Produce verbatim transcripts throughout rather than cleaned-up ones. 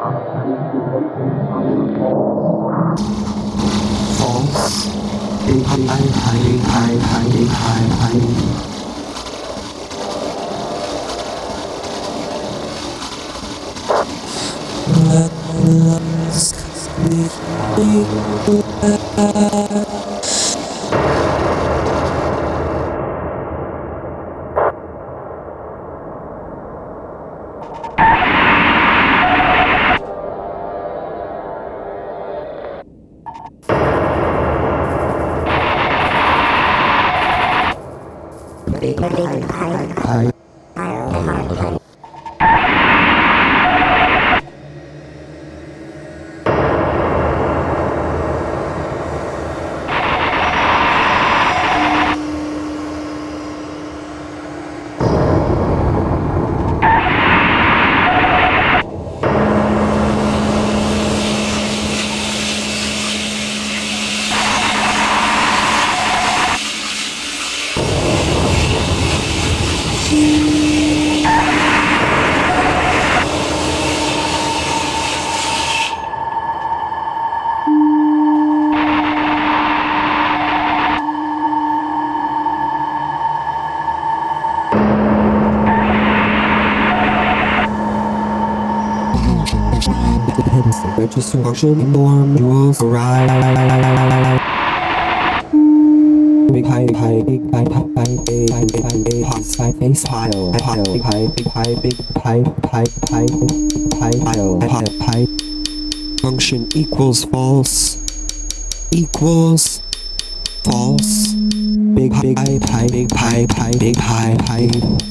False. Big high, high, big high, high, big high, high. High. Register function inform rules arrive. Big high, big high, big high, high, big high, big high, big high, face pile, pile, big high, big high, big high, high, high, high, pile, high, high. Function equals false, equals false. Big high, big high, big high, high, big high, high.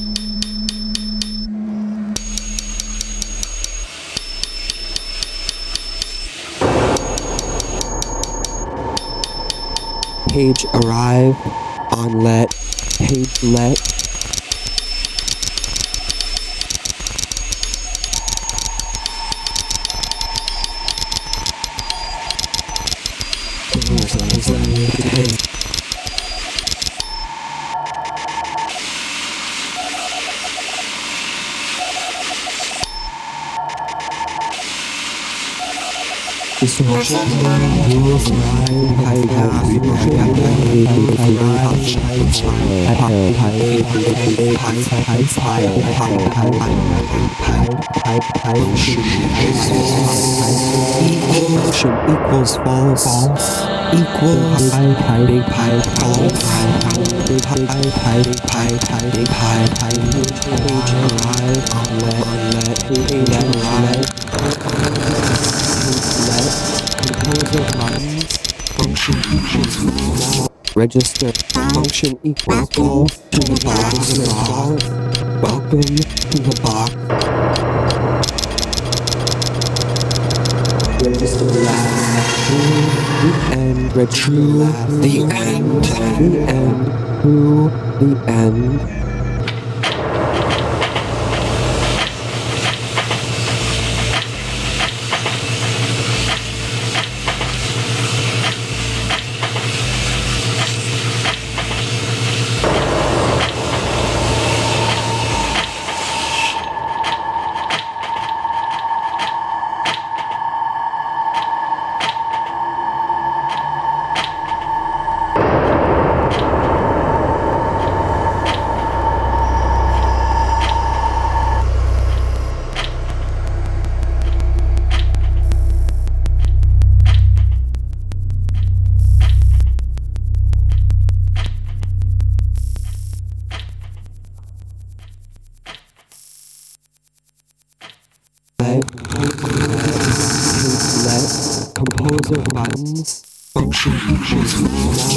Page arrive on let, page let. Instruction rules arrive. High, Function equals false. Equals high, big high, false. Big high, high, big high, high, big high, high. Page arrive on let, on let, page let. Composer buttons. Function equals false. Register. Function equals false to the box. Welcome to the box. Register the end. Register the end. The end. To the end. Let composer buttons function equals